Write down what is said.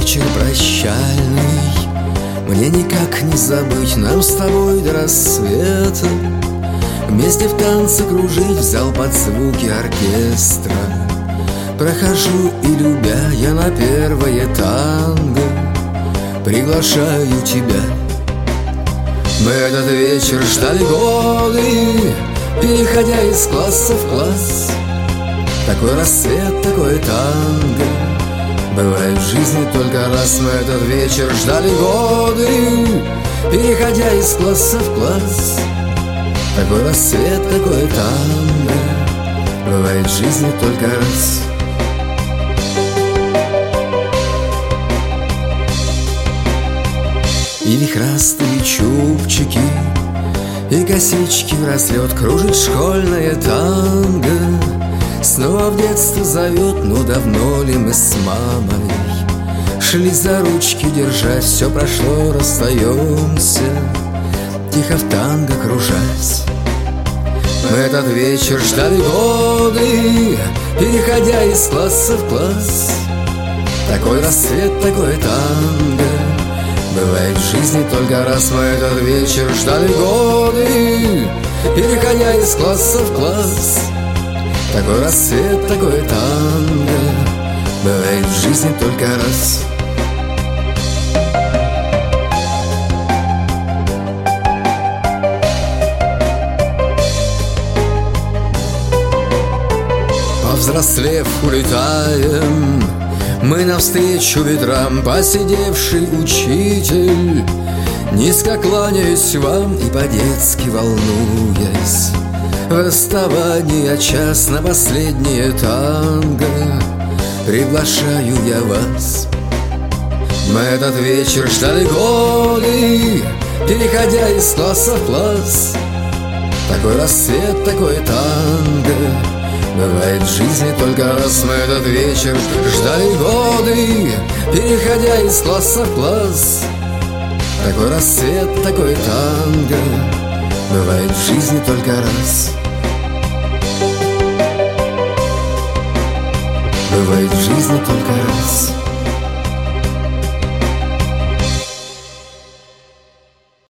вечер прощальный мне никак не забыть. Нам с тобой до рассвета вместе в танце кружить, в зал под звуки оркестра. Прохожу и, любя, я на первое танго приглашаю тебя. Мы этот вечер ждали годы, переходя из класса в класс. Такой рассвет, такое танго бывает в жизни только раз. Мы этот вечер ждали годы, переходя из класса в класс. Такой рассвет, такое танго бывает в жизни только раз. И вихрастые чубчики, и косички в разлет, кружит школьное танго. Снова в детство зовет, ну давно ли мы с мамой шли за ручки держась, все прошло, расстаемся, тихо в танго кружась. Мы этот вечер ждали годы, переходя из класса в класс. Такой рассвет, такое танго бывает в жизни только раз. Мы этот вечер ждали годы, переходя из класса в класс. Такой рассвет, такое танго бывает в жизни только раз. Повзрослев, улетаем мы навстречу ветрам. Посидевший учитель, низко кланяюсь вам и по-детски волнуясь, в расставании час на последнее танго приглашаю я вас. Мы этот вечер ждали годы, переходя из класса в класс. Такой рассвет, такое танго бывает в жизни только раз. Мы этот вечер ждали годы, переходя из класса в класс. Такой рассвет, такое танго бывает в жизни только раз. Бывает в жизни только раз.